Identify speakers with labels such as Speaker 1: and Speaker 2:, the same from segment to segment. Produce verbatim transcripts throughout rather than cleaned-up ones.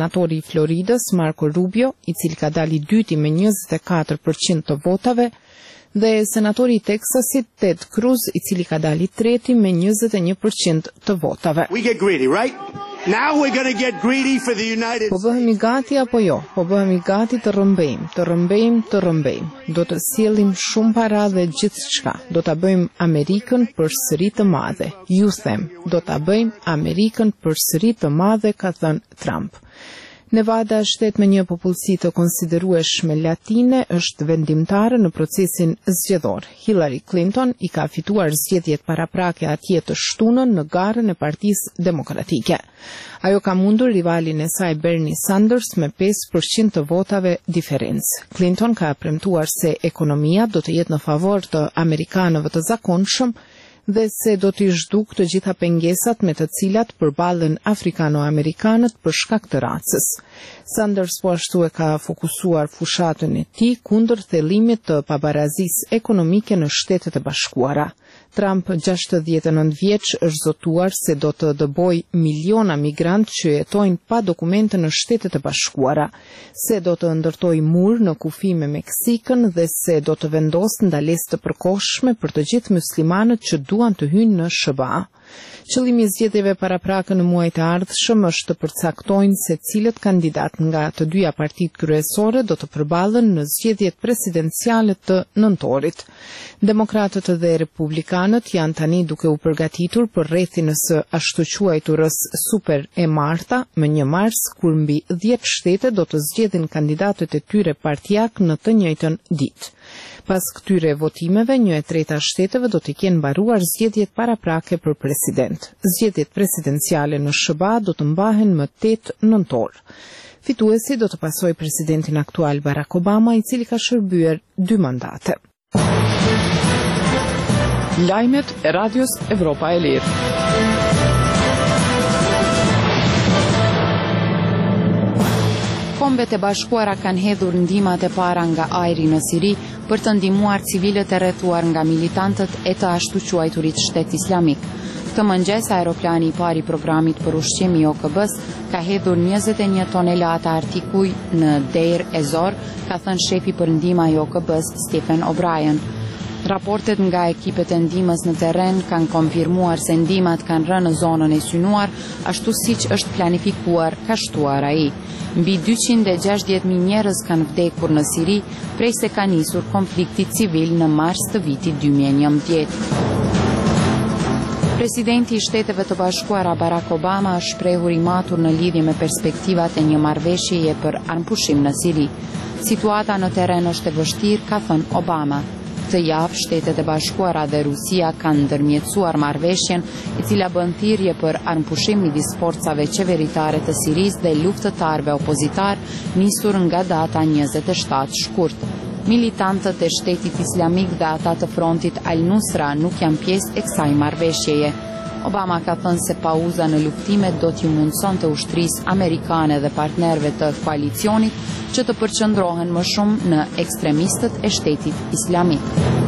Speaker 1: Senatori i Floridës, Marco Rubio, i cili ka dalë i dyti me njëzet e katër përqind të votave, dhe senatori i Teksasit, Ted Cruz, i cili ka dalë i treti me njëzet e një përqind të votave.
Speaker 2: We get greedy, right? Now we're going to get greedy for the United
Speaker 1: Po bëhemi gati apo jo? Po bëhemi gati të rëmbejmë, të rëmbejmë, të rëmbejmë. Do të sjellim shumë para dhe gjithçka. Do ta bëjmë Amerikën përsëri të madhe. Ju them, do ta bëjmë Amerikën përsëri të madhe, ka thënë Trump. Nevada, shtet me një popullsi të konsiderueshme latine, është vendimtare në procesin zgjedhor. Hillary Clinton i ka fituar zgjedhjet paraprake atje të shtunën në garën e Partisë Demokratike. Ajo ka mundur rivalin e saj Bernie Sanders me pesë përqind të votave diferencë. Clinton ka premtuar se ekonomia do të jetë në favor të amerikanëve të zakonshëm dhe se do t'i zhduk të gjitha pengesat me të cilat përballen afrikano-amerikanët për shkak të racës. Sanders po ashtu e ka fokusuar fushatën e tij kundër thellimit të pabarazisë ekonomike në Shtetet e Bashkuara. Trump, gjashtëdhjetë e nëntë vjeç, është zotuar se do të dëboj miliona migrantë që jetojnë pa dokumente në Shtetet e Bashkuara, se do të ndërtoj mur në kufi me Meksikën dhe se do të vendosë ndalesë të përkohshme për të gjithë muslimanët që duan të hyjnë në S B A. Qëllimi i zgjedhjeve paraprake në muajt e ardhshëm është të përcaktojnë se cilët kandidat nga të dyja partitë kryesore do të përballen në zgjedhjet presidenciale të nëntorit. Demokratët dhe republikanët janë tani duke u përgatitur për rrethin së ashtu quajturës super e marta më një mars, kur mbi dhjetë shtete do të zgjedhin kandidatët e tyre partijak në të njëjtën ditë. Pas këtyre votimeve, një e treta shteteve do të kenë mbaruar zgjedhjet paraprake për president. Zgjedhjet presidenciale në S B A do të mbahen më tetë nëntor. Fituesi do të pasojë presidentin aktual Barack Obama, i cili ka shërbyer dy mandate.
Speaker 3: Lajmet e Radios Evropa e Lirë.
Speaker 4: Kombet e Bashkuara kanë hedhur ndihmat e para nga ajri në Siri për të ndihmuar civilët e rrethuar nga militantët e të ashtu quajturit Shtet Islamik. Këtë mëngjes, aeroplani i parë i programit për ushqim i O K B-s ka hedhur njëzet e një tonelata artikuj në Deir ez-Zor, ka thënë shefi për ndihma i O K B-s Stephen O'Brien. Raportet nga ekipet e ndihmës në terren kanë konfirmuar se ndihmat kanë rënë në zonën e synuar, ashtu siç është planifikuar, ka shtuar ai. Mbi dyqind e gjashtëdhjetë mijë njerëz kanë vdekur në Siri prej se ka nisur konflikti civil në mars të vitit dy mijë e njëmbëdhjetë. Presidenti i Shteteve të Bashkuara Barack Obama është shprehur i matur në lidhje me perspektivat e një marrëveshjeje për armpushim në Siri. Situata në terren është e vështirë, ka thënë Obama. Këtë javë, Shtetet e Bashkuara dhe Rusia kanë ndërmjetësuar marrëveshjen, e cila bën thirrje për armpushim midis forcave qeveritare të Sirisë dhe luftëtarëve opozitar, nisur nga data njëzet e shtatë shkurt. Militantët e Shtetit Islamik dhe ata të frontit Al-Nusra nuk janë pjesë e kësaj marrëveshjeje. Obama ka thënë se pauza në luftimet do t'ju mundësonte ushtrisë amerikane dhe partnerëve të koalicionit që të përqendrohen më shumë në ekstremistët e Shtetit Islamik.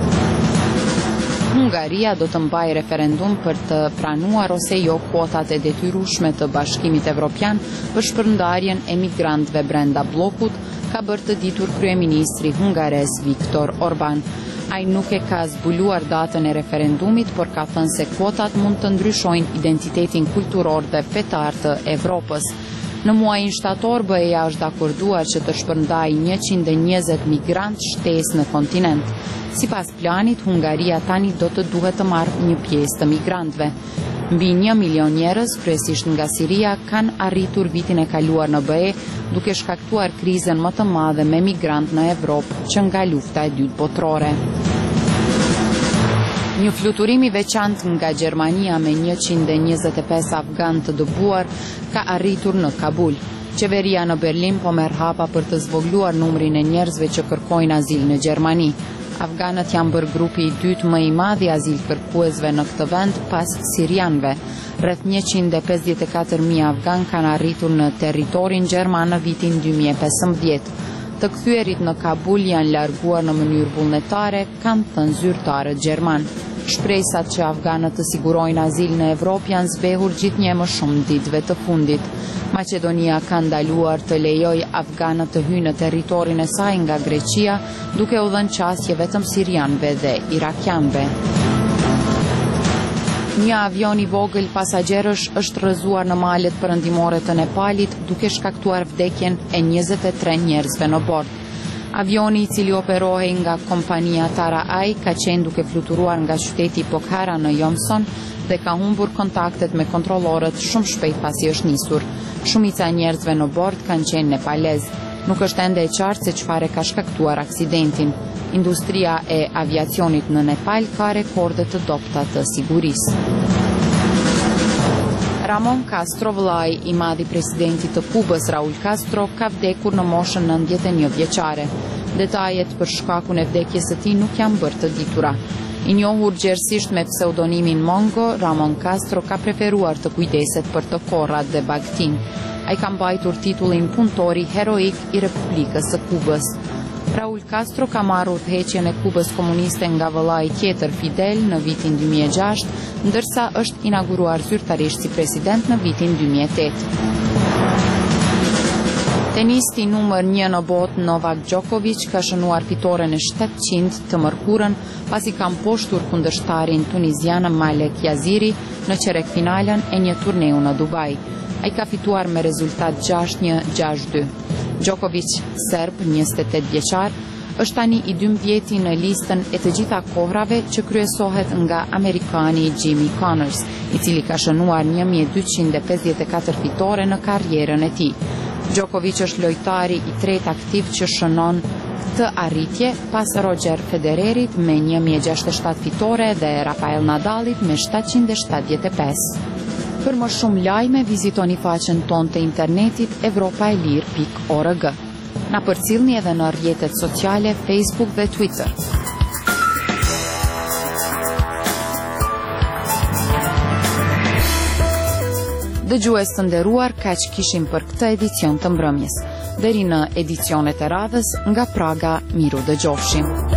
Speaker 4: Hungaria do të mbajë referendum për të pranuar ose jo kuotat e detyrueshme të Bashkimit Evropian për shpërndarjen e migrantëve brenda bllokut, ka bërë të ditur kryeministri hungares Viktor Orban. Ai nuk e ka zbuluar datën e referendumit, por ka thënë se kuotat mund të ndryshojnë identitetin kulturor dhe fetar të Evropës. Në muajin shtator, B E A është dakorduar që të shpërndajë njëqind e njëzet migrantë shtesë në kontinent. Sipas planit, Hungaria tani do të duhet të marrë një pjesë të migrantëve. Mbi një milion njerëz, kryesisht nga Siria, kanë arritur vitin e kaluar në B E, duke shkaktuar krizën më të madhe me migrantë në Evropë që nga lufta e dytë botërore. Një fluturim i veçantë nga Gjermania me njëqind e njëzet e pesë afganë të dëbuar ka arritur në Kabul. Qeveria në Berlin po merr hapa për të zvogluar numrin e njerëzve që kërkojnë azil në Gjermani. Afganët janë bërë grupi i dytë më i madh i azil kërkuesve në këtë vend pas sirianëve. Rreth njëqind e pesëdhjetë e katër mijë afgan kanë arritur në territorin gjerman në vitin dy mijë e pesëmbëdhjetë. Të kthyerit në Kabul janë larguar në mënyrë vullnetare, kanë thënë zyrtarët gjerman. Shpresat që afganët të sigurojnë azil në Evropë janë zbehur gjithnjë më shumë ditëve të fundit. Maqedonia ka ndaluar të lejoj afganët të hyjnë në territorin e saj nga Greqia, duke u dhënë qasje vetëm sirianëve dhe irakianëve. Një avion i vogël pasagjerësh është rrëzuar në malet perëndimore të Nepalit, duke shkaktuar vdekjen e njëzet e tre njerëzve në bord. Avioni, i cili operohej nga kompania Tara Ai, ka qenë duke fluturuar nga qyteti Pokhara në Jomson dhe ka humbur kontaktet me kontrollorët shumë shpejt pasi është nisur. Shumica e njerëzve në bord kanë qenë nepalez. Nuk është ende e qartë se çfarë ka shkaktuar aksidentin. Industria e aviacionit në Nepal ka rekorde të dobta të sigurisë. Ramon Castro, vllai i madh i presidentit të Kubës Raul Castro, ka vdekur në moshën nëntëdhjetë e një vjeçare. Detajet për shkakun e vdekjes së tij nuk janë bërë të ditura. I njohur gjerësisht me pseudonimin Mongo, Ramon Castro ka preferuar të kujdeset për të korrat dhe bagtin. Ai ka mbajtur titullin punëtori heroik i Republikës së Kubës. Raul Castro ka marrur udhëheqjen e Kubës komuniste nga vëllai tjetër Fidel në vitin dy mijë e gjashtë, ndërsa është inauguruar zyrtarisht si president në vitin dy mijë e tetë. Tenisti numër një në botë Novak Djokovic ka shënuar fitoren e shtatëqind të mërkurën pasi ka mposhtur kundërshtarin tunizian Malek Yaziri në qerekfinalen e një turneu në Dubai. Ai ka fituar me rezultat gjashtë një gjashtë dy. Djokovic, serb, njëzet e tetë vjeçar, është tani i dymbëdhjeti në listën e të gjitha kohrave që kryesohet nga amerikani Jimmy Connors, i cili ka shënuar një mijë e dyqind e pesëdhjetë e katër fitore në karrierën e tij. Djokovic është lojtari i tretë aktiv që shënon këtë arritje pas Roger Federerit me një mijë e gjashtëdhjetë e shtatë fitore dhe Rafael Nadalit me shtatëqind e shtatëdhjetë e pesë. Për më shumë lajme, vizitoni faqen tonë të internetit evropaelir pikë org. Na përcjellni edhe në rrjetet sociale Facebook dhe Twitter. Dëgjues të nderuar, kaq kishim për këtë edicion të mbrëmjes. Deri në edicionet e radhës, nga Praga, miru dëgjofshim.